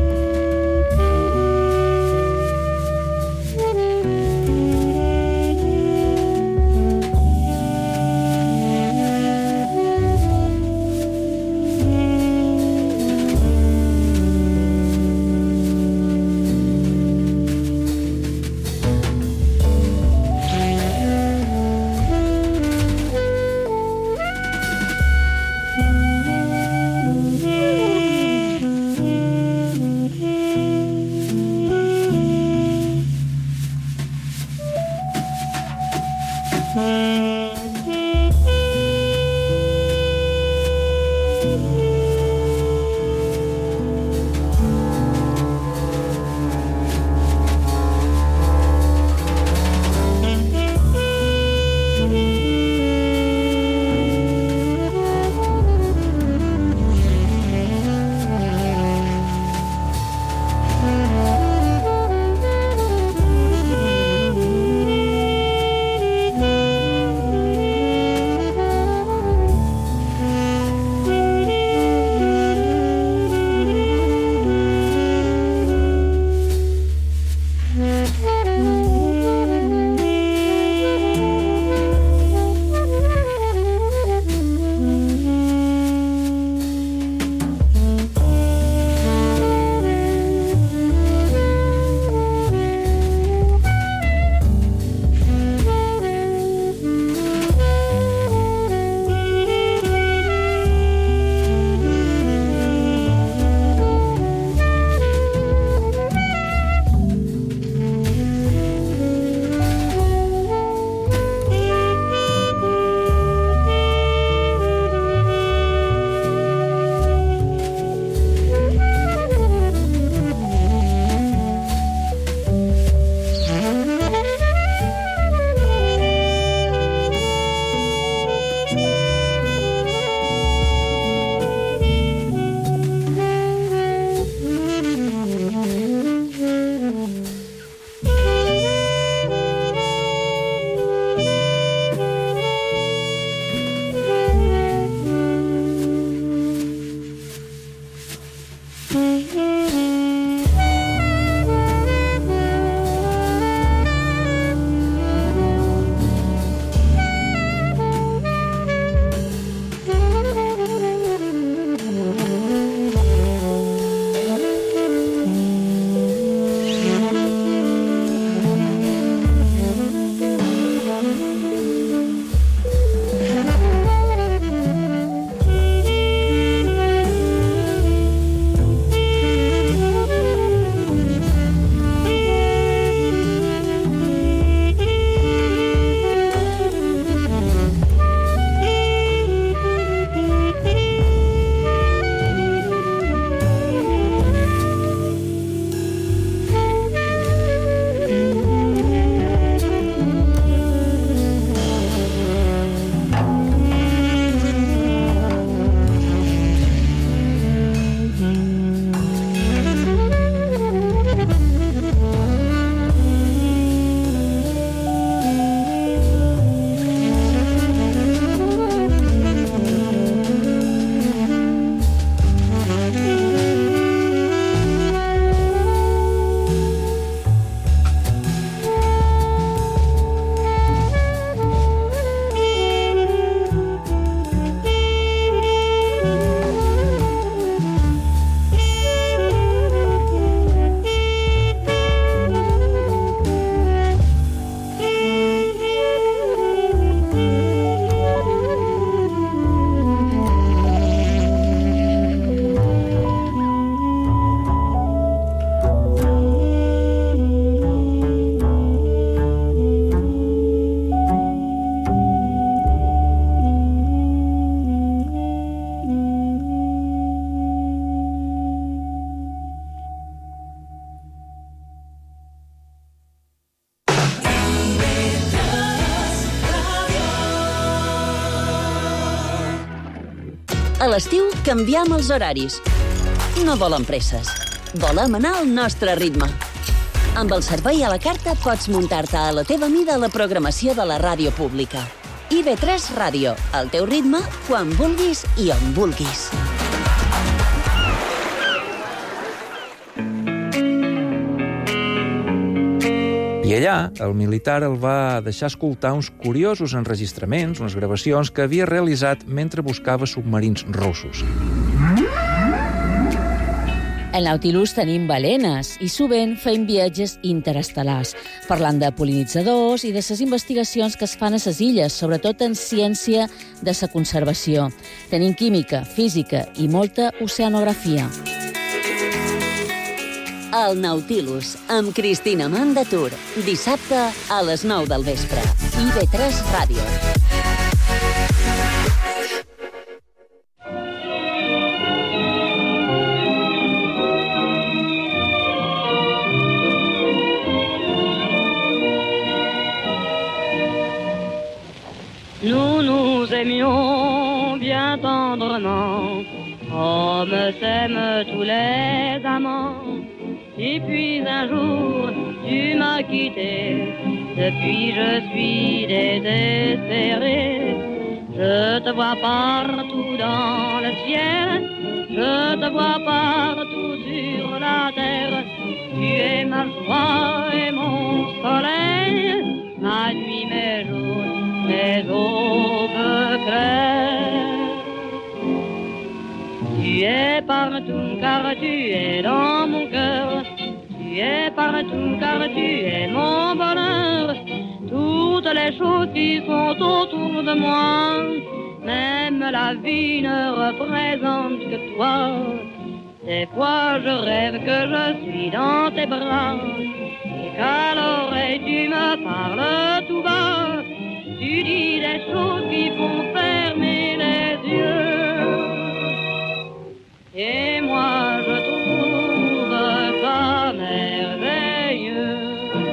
A l'estiu canviem els horaris. No volem presses. Volem anar al nostre ritme. Amb el servei a la carta pots muntar-te a la teva mida la programació de la ràdio pública. IB3 Ràdio, al teu ritme, quan vulguis i on vulguis. I allà, el militar el va deixar escoltar uns curiosos enregistraments, unes gravacions que havia realitzat mentre buscava submarins russos. Al Nautilus tenim balenes i sovint feim viatges interestel·lars, parlant de pol·linitzadors i de les investigacions que es fan a les illes, sobretot en ciència de la conservació. Tenim química, física i molta oceanografia. El Nautilus, amb Cristina Mandatur, dissabte a les 9 del vespre. IB3 Ràdio. Nous nous aimions bien tendrement, comme s'aiment tous les amants. Et puis un jour, tu m'as quitté, depuis je suis désespéré. Je te vois partout dans le ciel, je te vois partout sur la terre. Tu es ma joie et mon soleil, ma nuit, mes jours, mes aubes claires. Tu es partout car tu es dans mon cœur. Tu es partout car tu es mon bonheur. Toutes les choses qui sont autour de moi, même la vie ne représente que toi. Des fois je rêve que je suis dans tes bras et qu'à l'oreille tu me parles tout bas. Tu dis des choses qui font fermer les yeux. Et moi je trouve ça merveilleux.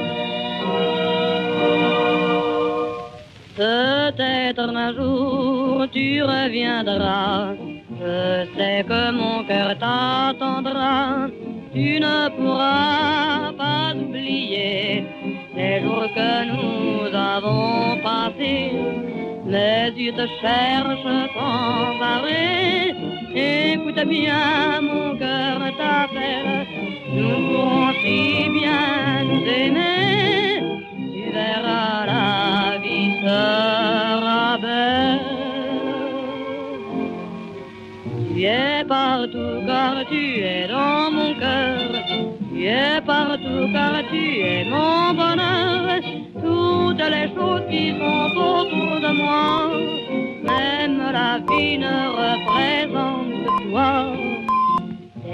Peut-être un jour tu reviendras, je sais que mon cœur t'attendra. Tu ne pourras pas oublier les jours que nous avons passés. Mes yeux te cherchent sans arrêt. Écoute bien, mon cœur t'appelle. Nous pourrons si bien nous aimer. Tu verras, la vie sera belle. Tu es partout car tu es dans mon cœur. Tu es partout car tu es mon bonheur. Toutes les choses qui sont autour de moi, même la vie ne représente